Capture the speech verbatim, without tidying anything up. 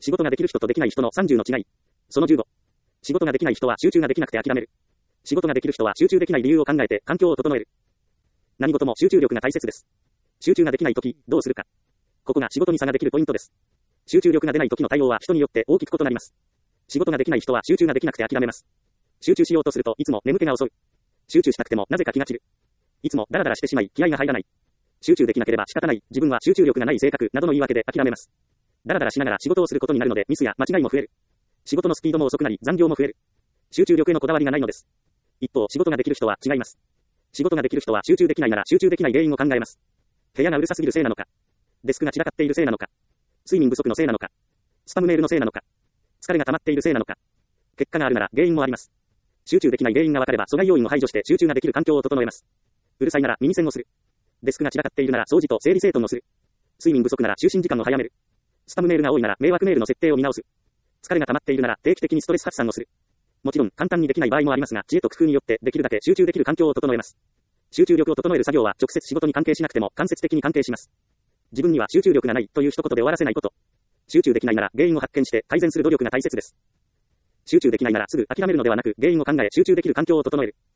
仕事ができる人とできない人のさんじゅうの違い。そのじゅうご。仕事ができない人は集中ができなくて諦める。仕事ができる人は集中できない理由を考えて環境を整える。何事も集中力が大切です。集中ができないとき、どうするか。ここが仕事に差ができるポイントです。集中力が出ないときの対応は人によって大きく異なります。仕事ができない人は集中ができなくて諦めます。集中しようとするといつも眠気が襲う。集中したくてもなぜか気が散る。いつもダラダラしてしまい気合が入らない。集中できなければ仕方ない、自分は集中力がない性格などの言い訳で諦めます。ダラダラしながら仕事をすることになるのでミスや間違いも増える。仕事のスピードも遅くなり残業も増える。集中力へのこだわりがないのです。一方、仕事ができる人は違います。仕事ができる人は集中できないなら集中できない原因を考えます。部屋がうるさすぎるせいなのか。デスクが散らかっているせいなのか。睡眠不足のせいなのか。スパムメールのせいなのか。疲れが溜まっているせいなのか。結果があるなら原因もあります。集中できない原因が分かれば阻害要因を排除して集中ができる環境を整えます。うるさいなら耳栓をする。デスクが散らかっているなら掃除と整理整頓をする。睡眠不足なら就寝時間を早める。スパムメールが多いなら迷惑メールの設定を見直す。疲れが溜まっているなら定期的にストレス発散をする。もちろん簡単にできない場合もありますが、知恵と工夫によってできるだけ集中できる環境を整えます。集中力を整える作業は直接仕事に関係しなくても間接的に関係します。自分には集中力がないという一言で終わらせないこと。集中できないなら原因を発見して改善する努力が大切です。集中できないならすぐ諦めるのではなく原因を考え集中できる環境を整える。